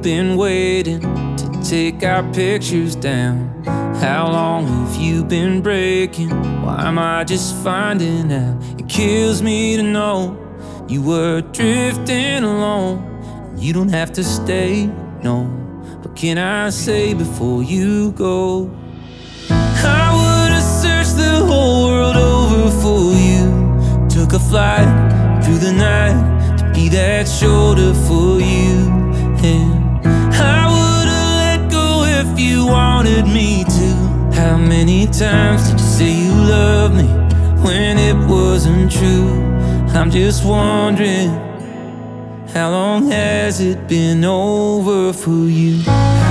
been waiting to take our pictures down? How long have you been breaking? Why am I just finding out? It kills me to know you were drifting alone. You don't have to stay, no. What can I say before you go? I would've searched the whole world over for you. Took a flight through the night to be that shoulder for you. And I would've let go if you wanted me to. How many times did you say you loved me when it wasn't true? I'm just wondering, how long has it been over for you?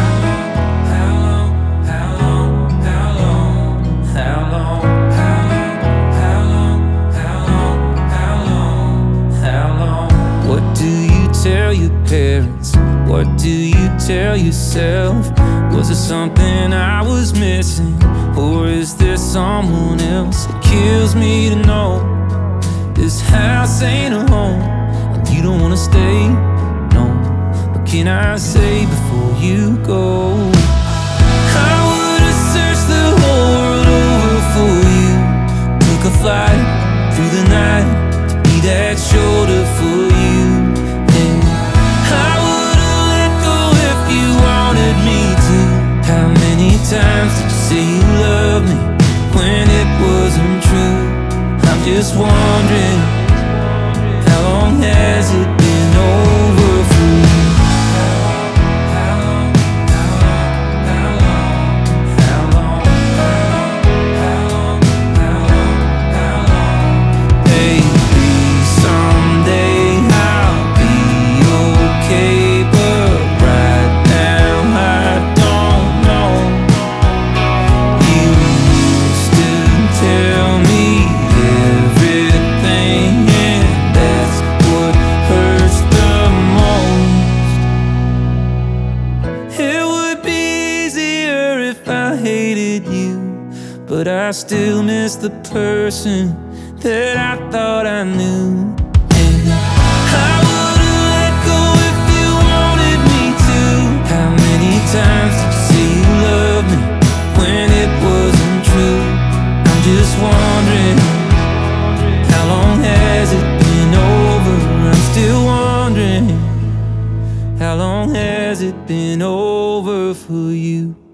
What do you tell your parents? What do you tell yourself? Was there something I was missing? Or is there someone else? It kills me to know this house ain't a home, and you don't wanna stay, no. What can I say before you go? I would've searched the whole world over for you. Took a flight through the night to be that shoulder for you. And I would've let go if you wanted me to. How many times did you say you loved me when it wasn't true? I'm just wondering, how long has it been over for you? Maybe someday I'll be okay, but right now I don't know. You used to tell me everything, and that's what hurts the most. It would be easier if I hated you, but I still miss the person that I thought I knew. And I would've let go if you wanted me to. How many times did you say you loved me when it wasn't true? I'm just wondering, how long has it been over? I'm still wondering, how long has it been over for you?